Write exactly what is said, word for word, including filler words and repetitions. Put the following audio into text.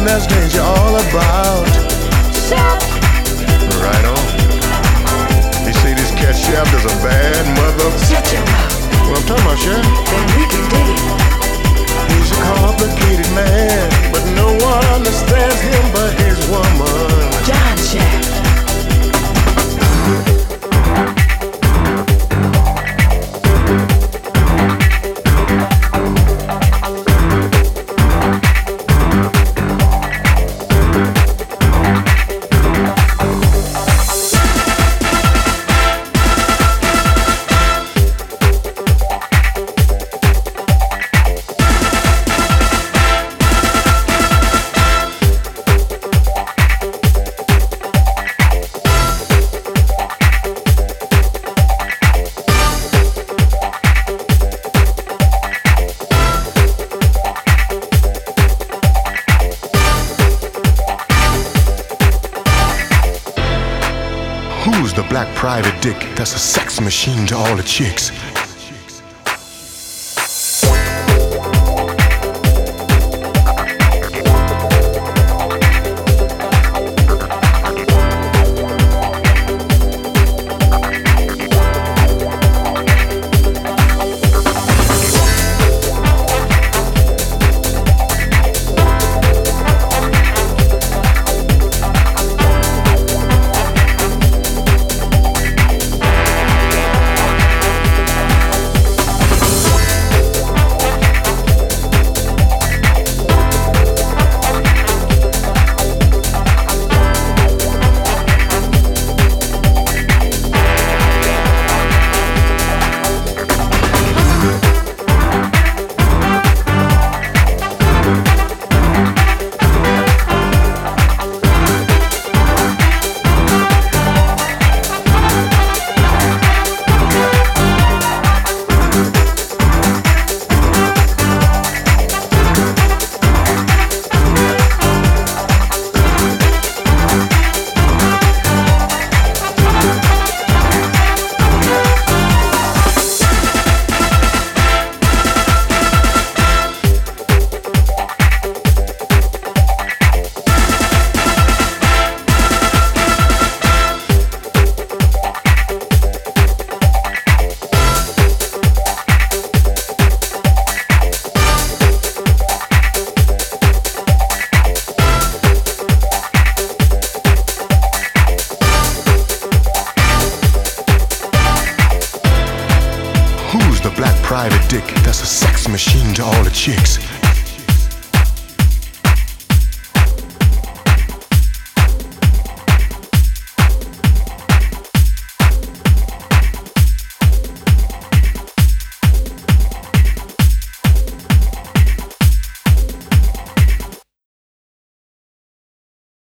that's danger all about. Chef. Right on. You see, this cat Chef is a bad mother. Shut your mouth. What I'm talking about, Chef? Then we can dig it. He's a complicated man, but no one understands him but his woman. John Chef. Who's the black private dick that's a sex machine to all the chicks? Who's the black private dick that's a sex machine to all the chicks?